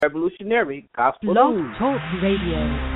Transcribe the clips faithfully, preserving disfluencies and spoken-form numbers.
Revolutionary Gospel Blog News. Talk Radio.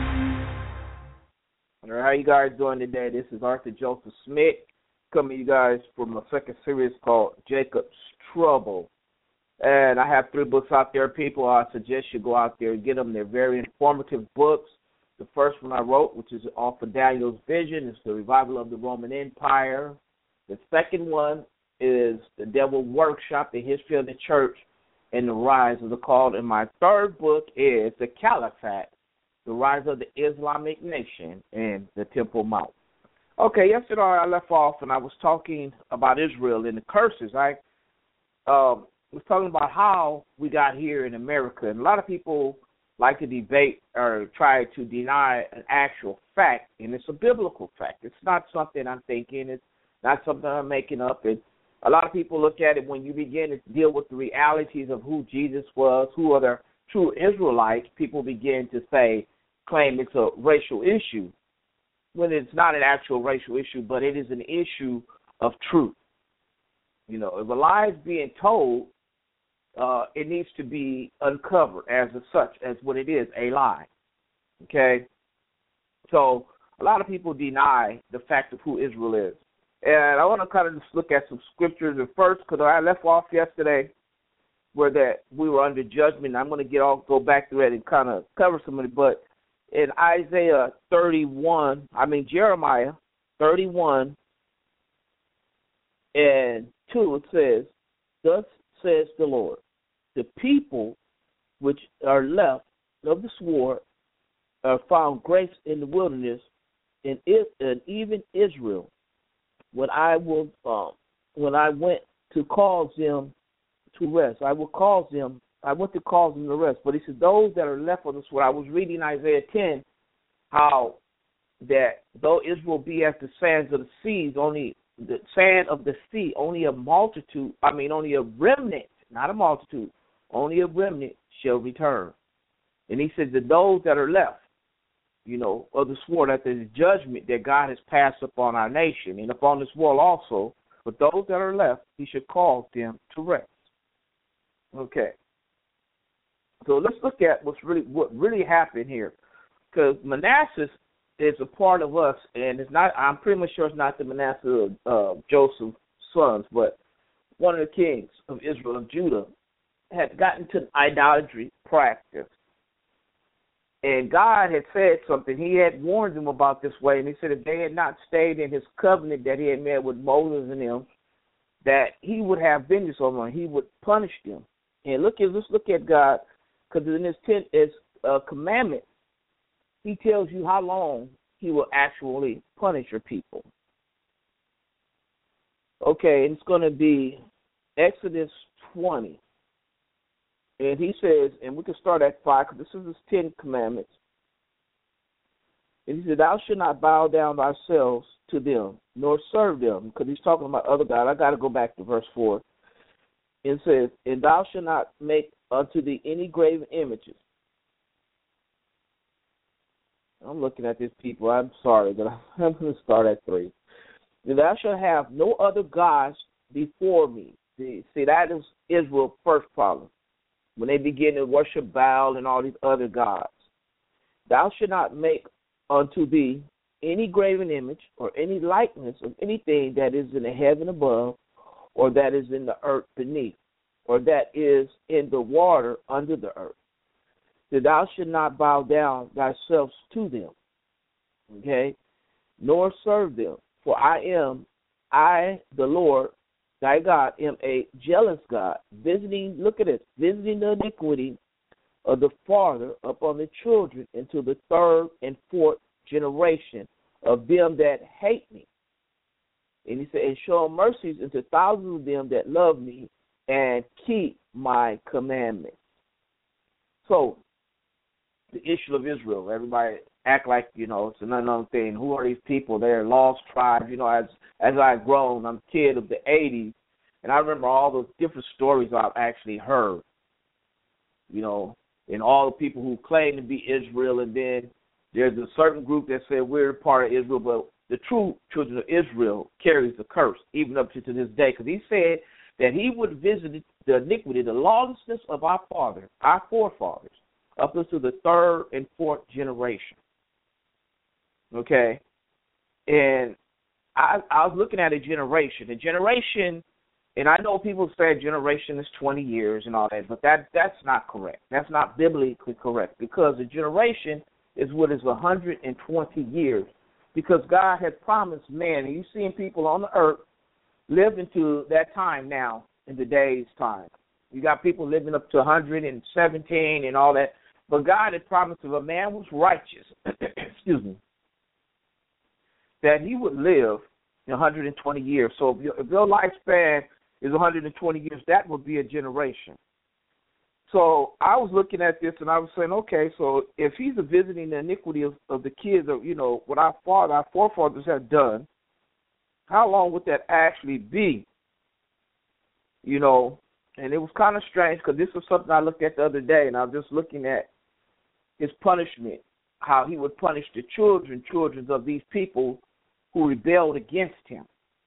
How you guys doing today? This is Arthur Joseph Smith coming to you guys from a second series called Jacob's Trouble. And I have three books out there, people. I suggest you go out there and get them. They're very informative books. The first one I wrote, which is off of Daniel's Vision, is The Revival of the Roman Empire. The second one is The Devil Workshop, The History of the Church and the Rise of the Called. And my third book is The Caliphate, The Rise of the Islamic Nation and the Temple Mount. Okay, yesterday I left off and I was talking about Israel and the curses. I um, was talking about how we got here in America. And a lot of people like to debate or try to deny an actual fact, and it's a biblical fact. It's not something I'm thinking. It's not something I'm making up. It's A lot of people look at it when you begin to deal with the realities of who Jesus was, who are the true Israelites. People begin to say, claim it's a racial issue, when it's not an actual racial issue, but it is an issue of truth. You know, if a lie is being told, uh, it needs to be uncovered as such, as what it is, a lie. Okay? So a lot of people deny the fact of who Israel is. And I want to kind of just look at some scriptures at first, because I left off yesterday where that we were under judgment. I'm going to get all go back to it and kind of cover some of it. But in Isaiah thirty-one, I mean Jeremiah thirty-one and two, it says, "Thus says the Lord, the people which are left of the sword are found grace in the wilderness, and, it, and even Israel. When I will, um, when I went to cause them to rest, I will cause them. I went to cause them to rest. But he said, those that are left on this world. I was reading Isaiah ten, how that though Israel be as the sands of the seas, only the sand of the sea, only a multitude. I mean, only a remnant, not a multitude, only a remnant shall return. And he said that those that are left, you know, of the sword, that the judgment that God has passed upon our nation and upon this world also, but those that are left, he should cause them to rest. Okay. So let's look at what's really what really happened here, because Manasseh is a part of us, and it's not. I'm pretty much sure it's not the Manasseh of uh, Joseph's sons, but one of the kings of Israel of Judah had gotten to idolatry practice. And God had said something. He had warned them about this way, and he said if they had not stayed in his covenant that he had made with Moses and them, that he would have vengeance on them. He would punish them. And look at let's look at God, because in his ten his uh, commandment, he tells you how long he will actually punish your people. Okay, and it's going to be Exodus twenty. And he says, and we can start at five, because this is his Ten Commandments. And he said, thou shalt not bow down thyself to them, nor serve them, because he's talking about other gods. I got to go back to verse four. It says, and thou shalt not make unto thee any graven images. I'm looking at these people. I'm sorry, but I'm going to start at three. And thou shalt have no other gods before me. See, that is Israel's first problem, when they begin to worship Baal and all these other gods. Thou shalt not make unto thee any graven image or any likeness of anything that is in the heaven above, or that is in the earth beneath, or that is in the water under the earth. That thou shalt not bow down thyself to them, okay, nor serve them. For I am, I, the Lord, thy God, am a jealous God, visiting, look at this, visiting the iniquity of the father upon the children into the third and fourth generation of them that hate me. And he said, and show mercies unto thousands of them that love me and keep my commandments. So, the issue of Israel, everybody act like, you know, it's an unknown thing. Who are these people? They're lost tribes. You know, as as I've grown, I'm a kid of the eighties, and I remember all those different stories I've actually heard, you know, and all the people who claim to be Israel, and then there's a certain group that said we're part of Israel, but the true children of Israel carries the curse, even up to, to this day, because he said that he would visit the iniquity, the lawlessness of our fathers, our forefathers, up into the third and fourth generation. Okay? And I, I was looking at a generation. A generation, and I know people say a generation is twenty years and all that, but that that's not correct. That's not biblically correct, because a generation is what is one hundred twenty years, because God had promised man, and you're seeing people on the earth live into that time now in today's time. You got people living up to one hundred seventeen and all that, but God had promised if a man was righteous, excuse me, that he would live one hundred twenty years. So if your, if your lifespan is one hundred twenty years, that would be a generation. So I was looking at this and I was saying, okay, so if he's visiting the iniquity of, of the kids, of, you know, what our father, our forefathers have done, how long would that actually be? You know, and it was kind of strange, because this was something I looked at the other day, and I was just looking at his punishment, how he would punish the children, children of these people who rebelled against him.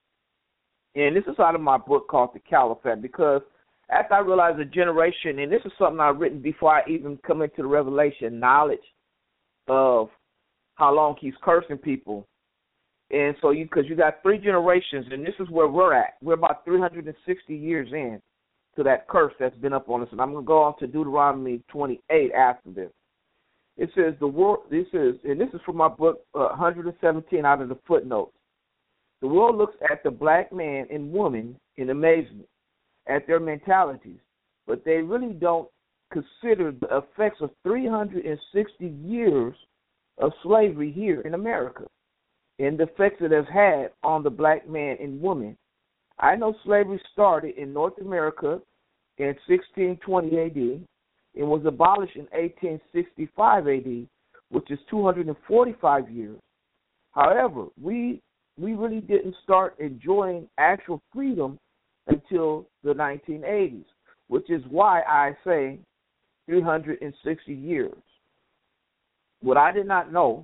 And this is out of my book called The Caliphate, because after I realized a generation, and this is something I've written before I even come into the revelation knowledge of how long he's cursing people. And so you, because you got three generations, and this is where we're at. We're about three hundred sixty years in to that curse that's been up on us. And I'm going to go on to Deuteronomy twenty-eight after this. It says the world, this is, and this is from my book, uh, one hundred seventeen out of the footnotes. The world looks at the black man and woman in amazement at their mentalities, but they really don't consider the effects of three hundred sixty years of slavery here in America and the effects it has had on the black man and woman. I know slavery started in North America in sixteen twenty A D and was abolished in eighteen sixty-five A D, which is two hundred forty-five years. However, we we really didn't start enjoying actual freedom until the nineteen eighties, which is why I say three hundred sixty years. What I did not know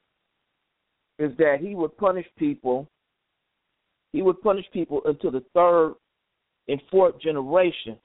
is that he would punish people, he would punish people until the third and fourth generation.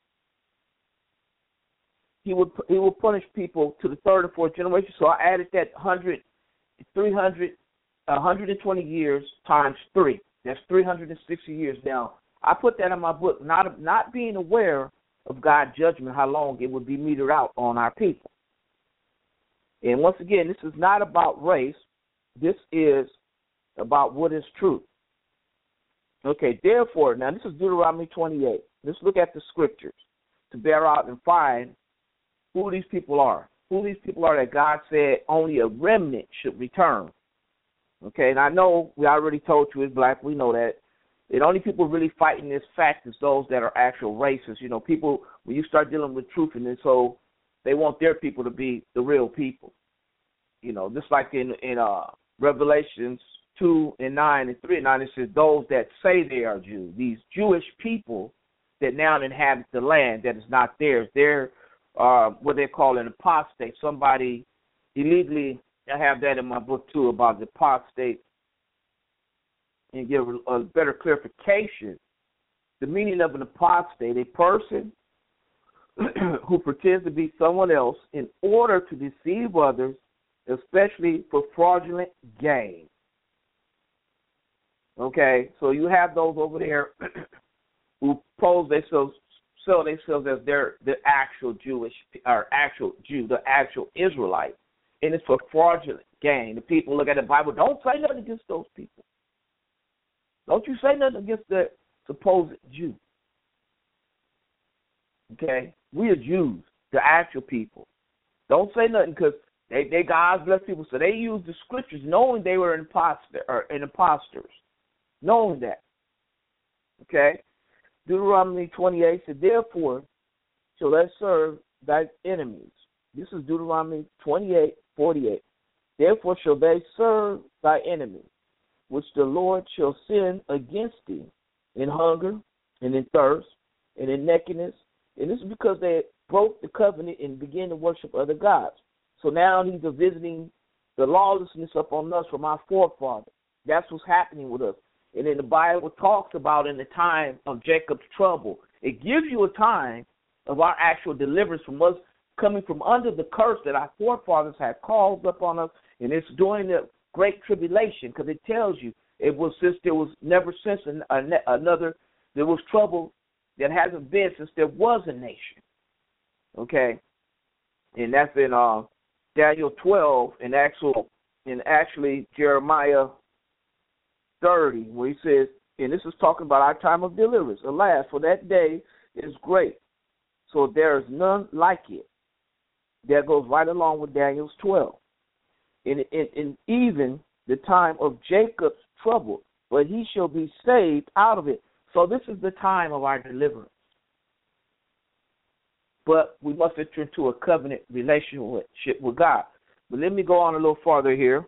He would he would punish people to the third and fourth generation. So I added that one hundred, three hundred, one hundred twenty years times three. That's three hundred sixty years. Now, I put that in my book, not not being aware of God's judgment, how long it would be metered out on our people. And once again, this is not about race. This is about what is truth. Okay, therefore, now this is Deuteronomy twenty-eight. Let's look at the scriptures to bear out and find who these people are. Who these people are that God said only a remnant should return. Okay, and I know we already told you it's black. We know that. The only people really fighting this fact is those that are actual racists. You know, people, when you start dealing with truth, and so they want their people to be the real people. You know, just like in, in uh, Revelations two and nine and three and nine, it says those that say they are Jews, these Jewish people that now inhabit the land that is not theirs. They're uh, what they call an apostate, somebody illegally. I have that in my book, too, about the apostate, and give a better clarification. The meaning of an apostate, a person who pretends to be someone else in order to deceive others, especially for fraudulent gain. Okay, so you have those over there who pose themselves, sell themselves as their the actual Jewish or actual Jew, the actual Israelite, and it's for fraudulent gain. The people look at the Bible. Don't say nothing against those people. Don't you say nothing against the supposed Jew. Okay, we are Jews, the actual people. Don't say nothing because they they God's blessed people, so they use the scriptures knowing they were imposter or an imposters. Knowing that. Okay? Deuteronomy twenty-eight said, therefore shall they serve thy enemies. This is Deuteronomy twenty-eight, forty-eight. Therefore shall they serve thy enemies, which the Lord shall send against thee in hunger and in thirst and in nakedness. And this is because they broke the covenant and began to worship other gods. So now he's visiting the lawlessness upon us from our forefathers. That's what's happening with us. And then the Bible talks about in the time of Jacob's trouble, It gives you a time of our actual deliverance from us coming from under the curse that our forefathers had called upon us, and it's during the great tribulation, because it tells you it was since there was never since an, another, there was trouble that hasn't been since there was a nation. Okay, and that's in uh, Daniel twelve, and actual, and actually Jeremiah thirty, where he says, and this is talking about our time of deliverance. Alas, for that day is great, so there is none like it. That goes right along with Daniel's twelve. And, and, and even the time of Jacob's trouble, but he shall be saved out of it. So this is the time of our deliverance. But we must enter into a covenant relationship with God. But let me go on a little farther here.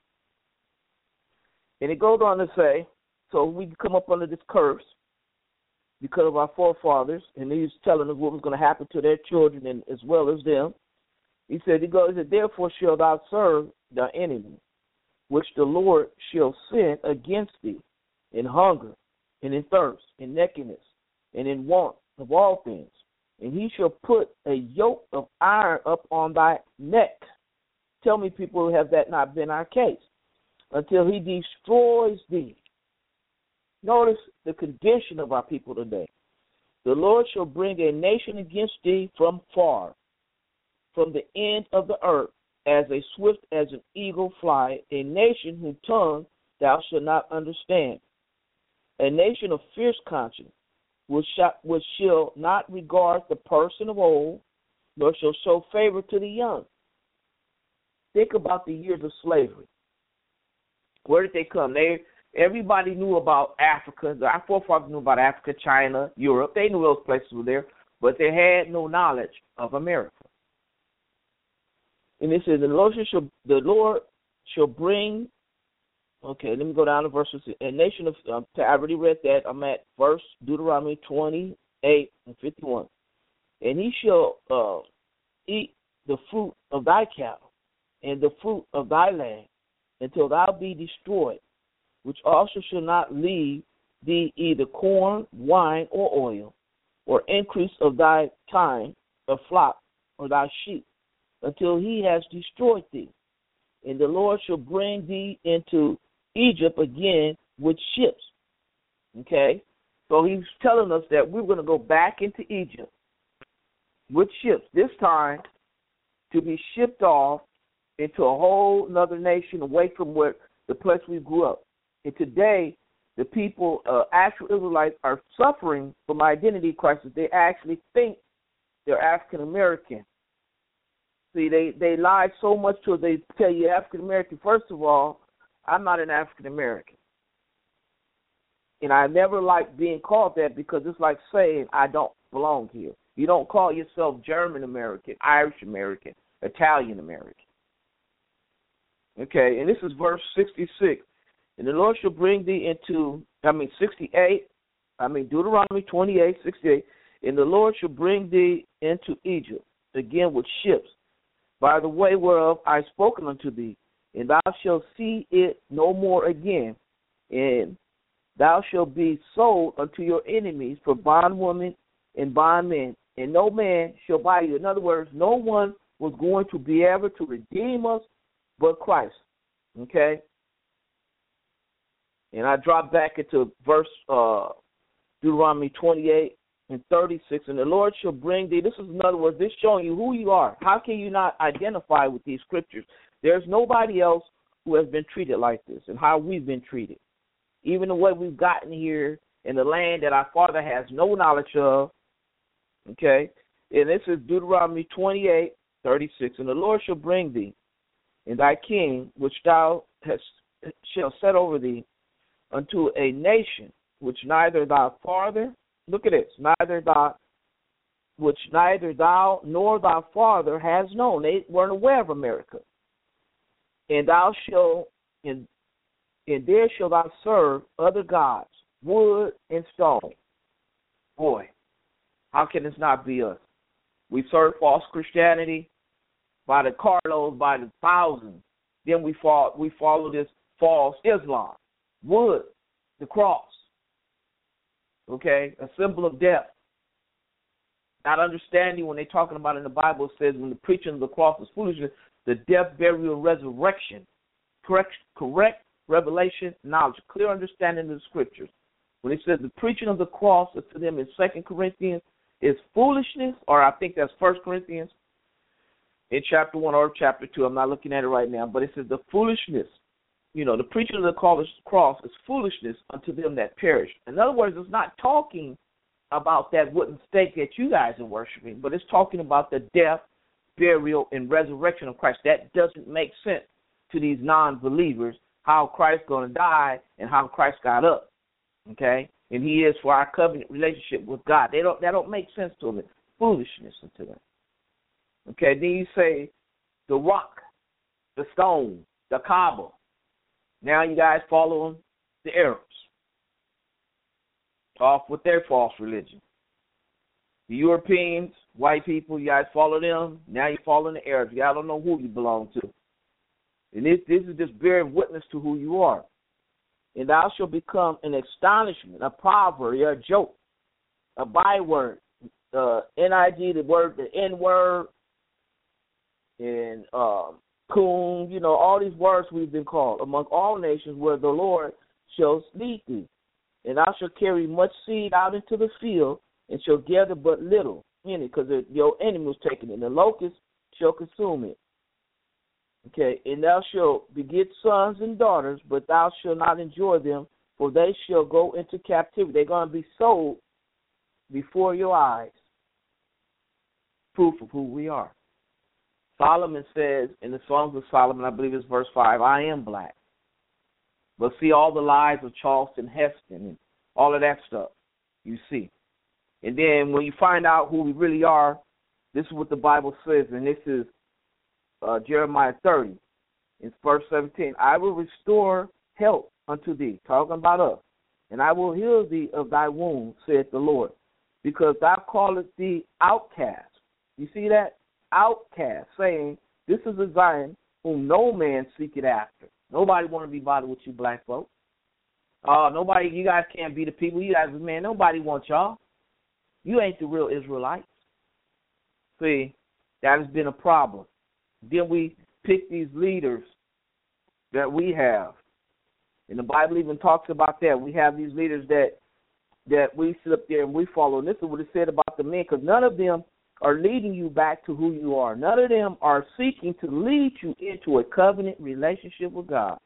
And it goes on to say, so we come up under this curse because of our forefathers, and he's telling us what was going to happen to their children and as well as them. He said, he goes, therefore shalt thou serve thy enemy, which the Lord shall send against thee in hunger and in thirst, in nakedness, and in want of all things. And he shall put a yoke of iron up on thy neck. Tell me, people, have that not been our case? Until he destroys thee. Notice the condition of our people today. The Lord shall bring a nation against thee from far, from the end of the earth, as a swift as an eagle fly, a nation whose tongue thou shalt not understand, a nation of fierce conscience, which shall, which shall not regard the person of old, nor shall show favor to the young. Think about the years of slavery. Where did they come? They everybody knew about Africa. Our forefathers knew about Africa, China, Europe. They knew those places were there, but they had no knowledge of America. And it says, the Lord shall, the Lord shall bring, okay, let me go down to verses. A nation of, um, I already read that. I'm at verse Deuteronomy twenty-eight and fifty-one. And he shall uh, eat the fruit of thy cattle and the fruit of thy land until thou be destroyed, which also shall not leave thee either corn, wine, or oil, or increase of thy kind of flock or thy sheep, until he has destroyed thee. And the Lord shall bring thee into Egypt again with ships. Okay? So he's telling us that we're going to go back into Egypt with ships, this time to be shipped off into a whole other nation away from where the place we grew up. And today, the people, uh, actual Israelites, are suffering from identity crisis. They actually think they're African American. See, they, they lie so much till they tell you African American. First of all, I'm not an African American. And I never like being called that because it's like saying I don't belong here. You don't call yourself German American, Irish American, Italian American. Okay, and this is verse sixty-six. And the Lord shall bring thee into, I mean, sixty-eight, I mean, Deuteronomy twenty-eight, sixty-eight. And the Lord shall bring thee into Egypt again with ships, by the way whereof I spoken unto thee, and thou shalt see it no more again, and thou shalt be sold unto your enemies for bondwomen and bondmen, and no man shall buy you. In other words, no one was going to be able to redeem us but Christ. Okay? And I drop back into verse uh, Deuteronomy twenty-eight and thirty-six, and the Lord shall bring thee. This is, in other words, this showing you who you are. How can you not identify with these scriptures? There's nobody else who has been treated like this and how we've been treated. Even the way we've gotten here in the land that our father has no knowledge of. Okay? And this is Deuteronomy twenty-eight, thirty-six. And the Lord shall bring thee and thy king, which thou hast, shall set over thee, unto a nation which neither thy father, look at this, neither thy, which neither thou nor thy father has known. They weren't aware of America. And thou shalt, and, and there shalt thou serve other gods, wood and stone. Boy, how can this not be us? We serve false Christianity by the carloads, by the thousands. Then we follow, we follow this false Islam. Wood, the cross, okay, a symbol of death. not understanding when they're talking about in the Bible, it says when the preaching of the cross is foolishness, the death, burial, and resurrection, correct, correct revelation, knowledge, clear understanding of the scriptures. When it says the preaching of the cross to them in Second Corinthians is foolishness, or I think that's First Corinthians in chapter one or chapter two. I'm not looking at it right now, but it says the foolishness, you know, the preaching of the cross is foolishness unto them that perish. In other words, it's not talking about that wooden stake that you guys are worshiping, but it's talking about the death, burial, and resurrection of Christ. That doesn't make sense to these non-believers, how Christ's going to die and how Christ got up, okay? And he is for our covenant relationship with God. They don't, that don't make sense to them. It's foolishness to them. Okay, then you say the rock, the stone, the Kaaba. Now you guys following the Arabs. Off with their false religion. The Europeans, white people, you guys follow them. Now you're following the Arabs. Y'all don't know who you belong to. And this, this is just bearing witness to who you are. And thou shalt become an astonishment, a proverb, a joke, a byword, uh, N I G, the word, the N word, and um, coon, you know, all these words we've been called among all nations where the Lord shall lead thee. And thou shalt carry much seed out into the field and shall gather but little in it, because your enemy was taking it, and the locust shall consume it. Okay, and thou shalt beget sons and daughters, but thou shalt not enjoy them, for they shall go into captivity. They're going to be sold before your eyes. Proof of who we are. Solomon says in the Songs of Solomon, I believe it's verse five, I am black. But see all the lies of Charleston Heston and all of that stuff, you see. And then when you find out who we really are, this is what the Bible says, and this is uh, Jeremiah thirty, in verse seventeen. I will restore health unto thee, talking about us, and I will heal thee of thy wounds, saith the Lord, because thou callest thee outcast. You see that? Outcast, saying, this is a Zion whom no man seeketh after. Nobody want to be bothered with you black folks. Uh, nobody, you guys can't be the people. You guys, man, nobody wants y'all. You ain't the real Israelites. See, that has been a problem. Then we pick these leaders that we have. And the Bible even talks about that. We have these leaders that that we sit up there and we follow. And this is what it said about the men, because none of them are leading you back to who you are. None of them are seeking to lead you into a covenant relationship with God.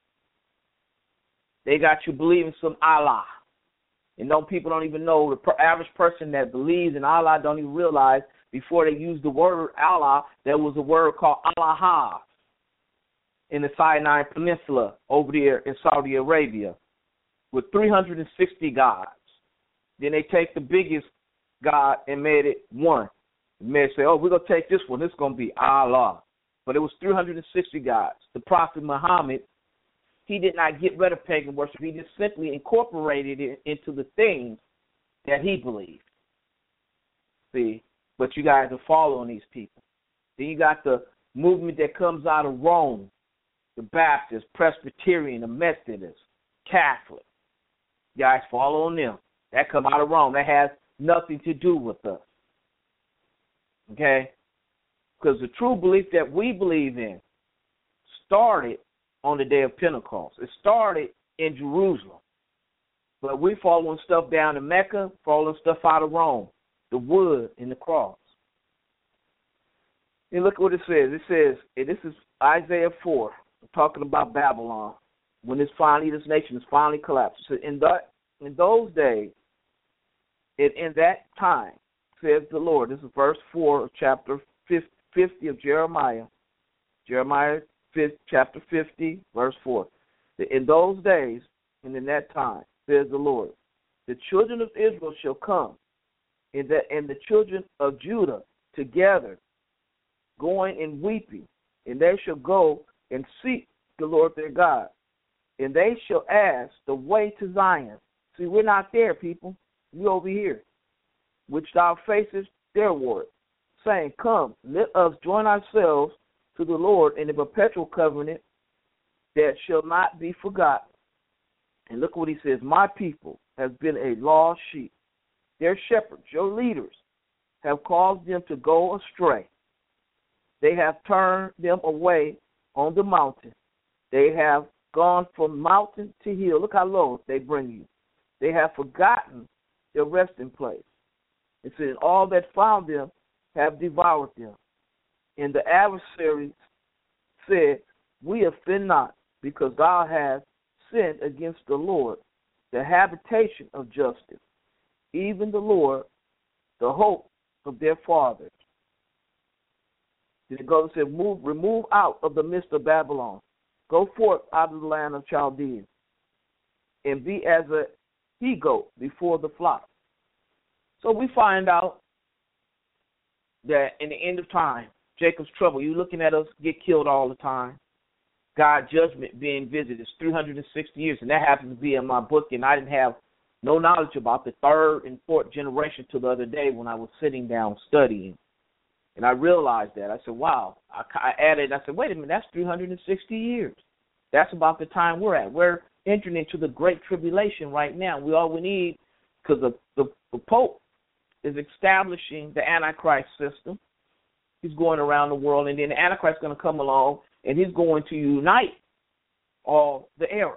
They got you believing some Allah. And no, people don't even know, the per- average person that believes in Allah don't even realize before they use the word Allah, there was a word called Allah in the Sinai Peninsula over there in Saudi Arabia with three hundred sixty gods. Then they take the biggest God and made it one. And may say, oh, we're going to take this one. This is going to be Allah. But it was three hundred sixty gods. The Prophet Muhammad, he did not get rid of pagan worship. He just simply incorporated it into the things that he believed. See? But you guys are following these people. Then you got the movement that comes out of Rome, the Baptist, Presbyterian, the Methodist, Catholic. You guys following them. That come out of Rome. That has nothing to do with us. Okay? Because the true belief that we believe in started on the day of Pentecost. It started in Jerusalem. But we following stuff down in Mecca, following stuff out of Rome, the wood and the cross. And look what it says. It says, and this is Isaiah four, talking about Babylon, when this finally, this nation is finally collapsed. It says, in, that, in those days, and in that time, says the Lord. This is verse four of chapter fifty of Jeremiah. Jeremiah chapter fifty, verse four. In those days, and in that time, says the Lord, the children of Israel shall come, and the, and the children of Judah together, going and weeping, and they shall go and seek the Lord their God, and they shall ask the way to Zion. See, we're not there, people. We over here, which thou facest theirward, saying, come, let us join ourselves to the Lord in a perpetual covenant that shall not be forgotten. And look what he says, my people has been a lost sheep. Their shepherds, your leaders, have caused them to go astray. They have turned them away on the mountain. They have gone from mountain to hill. Look how low they bring you. They have forgotten their resting place. It says, all that found them have devoured them. And the adversaries said, we offend not, because thou hast sinned against the Lord, the habitation of justice, even the Lord, the hope of their fathers. Then it goes and said, move, remove out of the midst of Babylon. Go forth out of the land of Chaldeans, and be as a he-goat before the flock. So we find out that in the end of time, Jacob's trouble, you looking at us get killed all the time. God's judgment being visited. It's three hundred sixty years, and that happens to be in my book, and I didn't have no knowledge about the third and fourth generation till the other day when I was sitting down studying. And I realized that. I said, wow. I, I added, I said, wait a minute, that's three hundred sixty years. That's about the time we're at. We're entering into the Great Tribulation right now. We all we need, because the, the, the Pope is establishing the Antichrist system. He's going around the world, and then the Antichrist is going to come along, and he's going to unite all the Arabs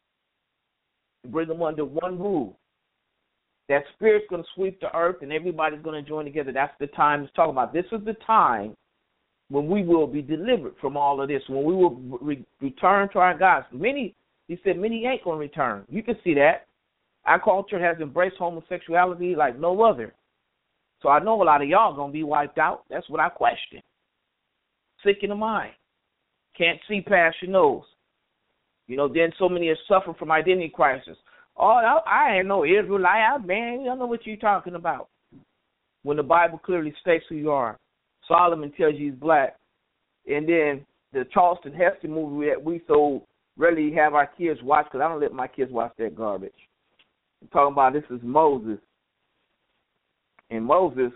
and bring them under one rule. That spirit's going to sweep the earth, and everybody's going to join together. That's the time he's talking about. This is the time when we will be delivered from all of this, when we will re- return to our God. Many, he said, many ain't going to return. You can see that. Our culture has embraced homosexuality like no other. So I know a lot of y'all going to be wiped out. That's what I question. Sick in the mind. Can't see past your nose. You know, then so many are suffering from identity crisis. Oh, I, I ain't no Israelite, man. You don't know what you're talking about. When the Bible clearly states who you are. Solomon tells you he's black. And then the Charleston Heston movie that we so rarely have our kids watch, because I don't let my kids watch that garbage. I'm talking about this is Moses. And Moses,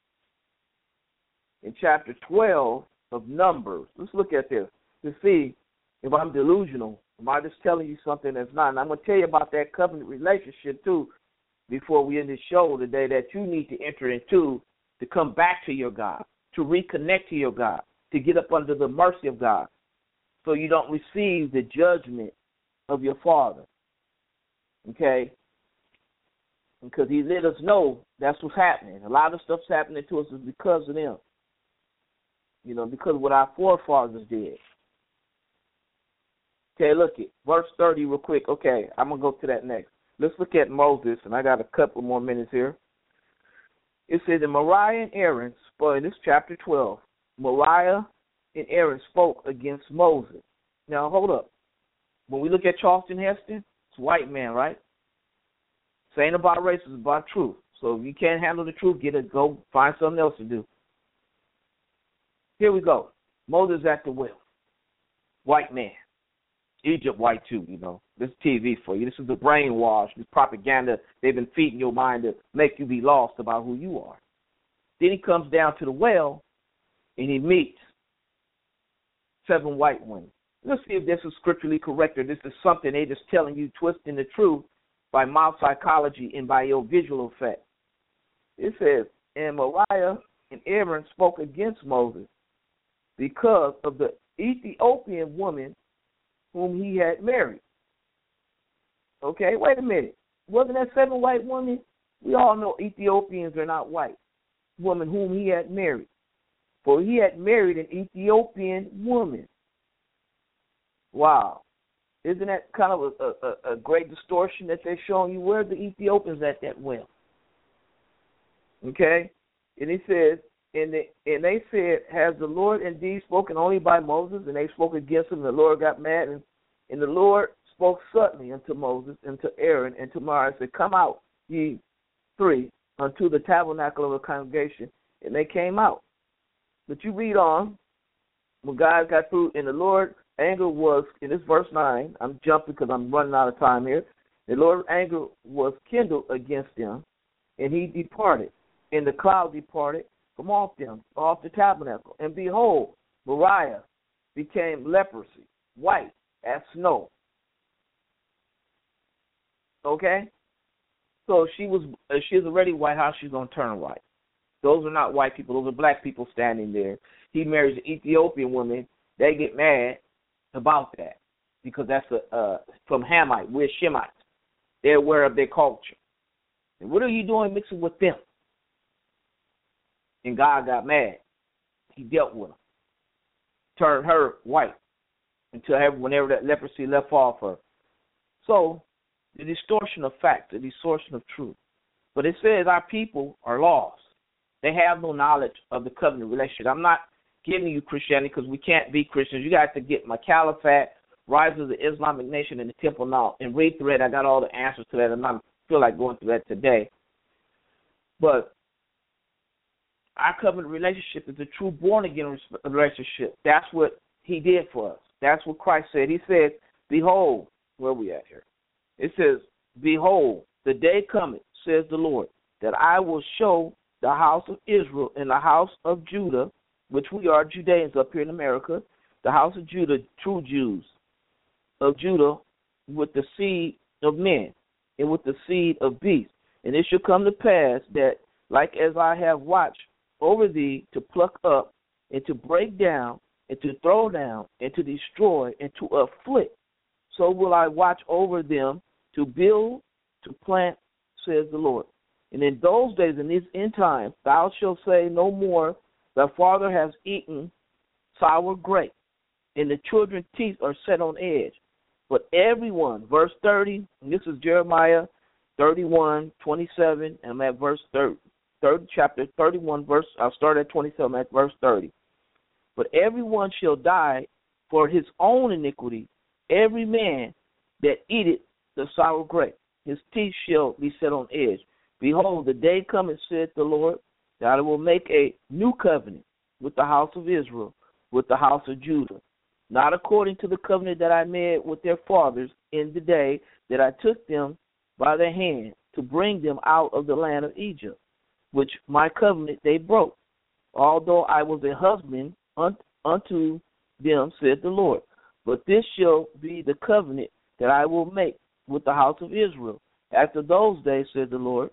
in chapter twelve of Numbers, let's look at this to see if I'm delusional. Am I just telling you something that's not? And I'm going to tell you about that covenant relationship, too, before we end the show today, that you need to enter into to come back to your God, to reconnect to your God, to get up under the mercy of God, so you don't receive the judgment of your Father. Okay? Because he let us know that's what's happening. A lot of stuff's happening to us is because of them. You know, because of what our forefathers did. Okay, look at verse thirty real quick. Okay, I'm going to go to that next. Let's look at Moses, and I got a couple more minutes here. It says, and Moriah and Aaron spoke, in this chapter twelve, Moriah and Aaron spoke against Moses. Now, hold up. When we look at Charleston Heston, it's a white man, right? This ain't about race, it's about truth. So if you can't handle the truth, get it, go find something else to do. Here we go. Moses at the well. White man. Egypt white too, you know. This is T V for you. This is the brainwash, this propaganda they've been feeding your mind to make you be lost about who you are. Then he comes down to the well and he meets seven white women. Let's see if this is scripturally correct or this is something they just telling you, twisting the truth by mouth psychology and by your visual effect. It says, and Moriah and Aaron spoke against Moses because of the Ethiopian woman whom he had married. Okay, wait a minute. Wasn't that seven white women? We all know Ethiopians are not white. Woman whom he had married. For he had married an Ethiopian woman. Wow. Isn't that kind of a, a, a great distortion that they're showing you? Where are the Ethiopians at that well? Okay? And he says, and they, and they said, has the Lord indeed spoken only by Moses? And they spoke against him, and the Lord got mad. And, and the Lord spoke suddenly unto Moses and to Aaron and to Moriah, and said, come out, ye three, unto the tabernacle of the congregation. And they came out. But you read on, when God got through, and the Lord anger was, in this verse nine, I'm jumping because I'm running out of time here. The Lord's anger was kindled against them, and he departed. And the cloud departed from off them, off the tabernacle. And behold, Moriah became leprosy, white as snow. Okay? So she was, uh, she was already white. How she's going to turn white? Those are not white people. Those are black people standing there. He marries an Ethiopian woman. They get mad about that because that's a, uh, from Hamite. We're Shemites. They're aware of their culture. And what are you doing mixing with them? And God got mad. He dealt with them. Turned her white until whenever that leprosy left off her. So, the distortion of fact, the distortion of truth. But it says our people are lost. They have no knowledge of the covenant relationship. I'm not giving you Christianity because we can't be Christians. You got to get my Caliphate, Rise of the Islamic Nation, and the Temple Now, and read through it. I got all the answers to that, and I don't feel like going through that today. But our covenant relationship is a true born-again relationship. That's what he did for us. That's what Christ said. He said, behold, where are we at here? It says, behold, the day cometh, says the Lord, that I will show the house of Israel and the house of Judah, which we are Judeans up here in America, the house of Judah, true Jews of Judah, with the seed of men and with the seed of beasts. And it shall come to pass that, like as I have watched over thee to pluck up and to break down and to throw down and to destroy and to afflict, so will I watch over them to build, to plant, says the Lord. And in those days, in these end times, thou shalt say no more, thy father has eaten sour grape, and the children's teeth are set on edge. But everyone, verse thirty, and this is Jeremiah thirty-one, twenty-seven, and I'm at verse thirty, third chapter thirty-one, verse, I'll start at twenty-seven, I'm at verse thirty. But everyone shall die for his own iniquity, every man that eateth the sour grape. His teeth shall be set on edge. Behold, the day cometh, saith the Lord, that I will make a new covenant with the house of Israel, with the house of Judah, not according to the covenant that I made with their fathers in the day that I took them by the hand to bring them out of the land of Egypt, which my covenant they broke, although I was a husband unto them, said the Lord. But this shall be the covenant that I will make with the house of Israel. After those days, said the Lord,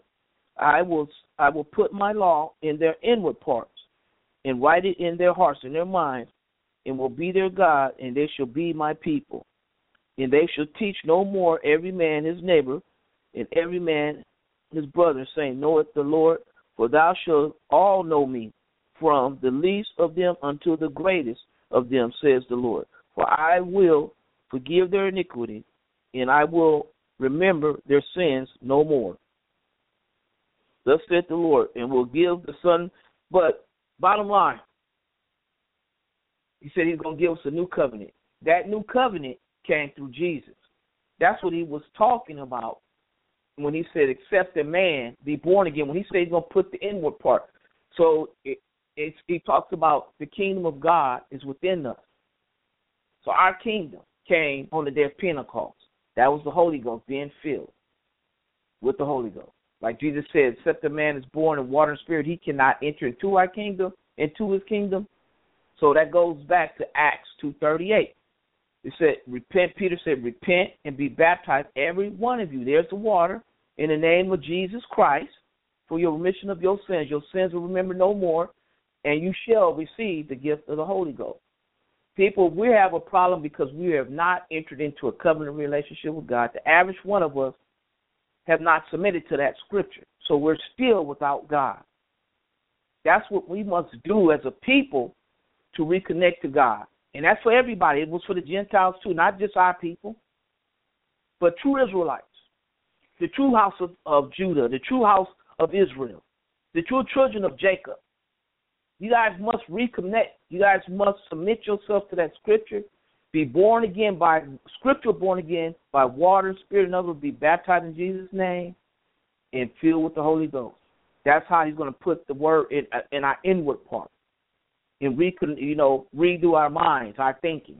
I will I will put my law in their inward parts, and write it in their hearts and their minds, and will be their God, and they shall be my people. And they shall teach no more every man his neighbor, and every man his brother, saying, knoweth the Lord, for thou shalt all know me, from the least of them unto the greatest of them, says the Lord. For I will forgive their iniquity, and I will remember their sins no more. Thus saith the Lord, and will give the Son. But bottom line, he said he's going to give us a new covenant. That new covenant came through Jesus. That's what he was talking about when he said, except a man be born again. When he said he's going to put the inward part. So it, it's, he talks about the kingdom of God is within us. So our kingdom came on the day of Pentecost. That was the Holy Ghost being filled with the Holy Ghost. Like Jesus said, except a man is born in water and spirit, he cannot enter into our kingdom, into his kingdom. So that goes back to Acts two thirty-eight. It said, repent, Peter said, repent and be baptized, every one of you. There's the water, in the name of Jesus Christ, for your remission of your sins. Your sins will remember no more, and you shall receive the gift of the Holy Ghost. People, we have a problem because we have not entered into a covenant relationship with God. The average one of us have not submitted to that scripture. So we're still without God. That's what we must do as a people to reconnect to God. And that's for everybody. It was for the Gentiles too, not just our people, but true Israelites, the true house of, of Judah, the true house of Israel, the true children of Jacob. You guys must reconnect. You guys must submit yourself to that scripture, be born again by scripture, born again by water, spirit, and other, be baptized in Jesus' name, and filled with the Holy Ghost. That's how he's going to put the word in, in our inward part, and we can, you know, redo our minds, our thinking.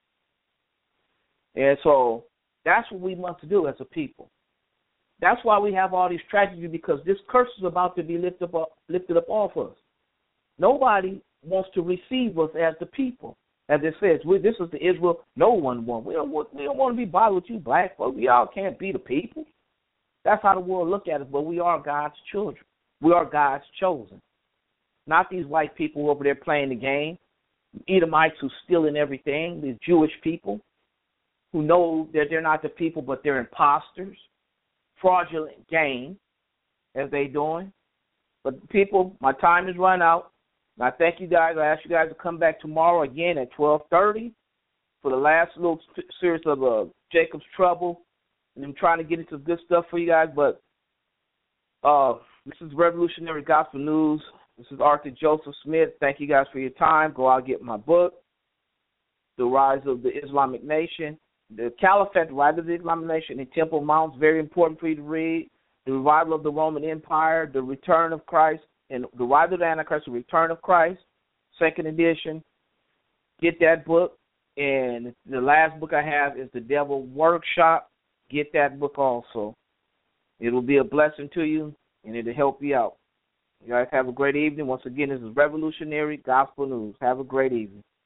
And so that's what we must do as a people. That's why we have all these tragedies, because this curse is about to be lifted up, lifted up off us. Nobody wants to receive us as the people. As it says, we, this is the Israel no one wants. We don't want, we don't want to be bothered with you black folks. We all can't be the people. That's how the world look at us, but we are God's children. We are God's chosen. not these white people over there playing the game, Edomites who stealing everything, these Jewish people who know that they're not the people but they're imposters, fraudulent gain as they doing. But people, my time is run out. And I thank you guys. I ask you guys to come back tomorrow again at twelve thirty for the last little series of uh, Jacob's Trouble. And I'm trying to get into good stuff for you guys, but uh, this is Revolutionary Gospel News. This is Arthur Joseph Smith. Thank you guys for your time. Go out and get my book, The Rise of the Islamic Nation. The Caliphate, The Rise of the Islamic Nation, and Temple Mount, very important for you to read. The Revival of the Roman Empire, The Return of Christ, and The Rise of the Antichrist, The Return of Christ, second edition. Get that book. And the last book I have is The Devil Workshop. Get that book also. It will be a blessing to you, and it will help you out. You guys have a great evening. Once again, this is Revolutionary Gospel News. Have a great evening.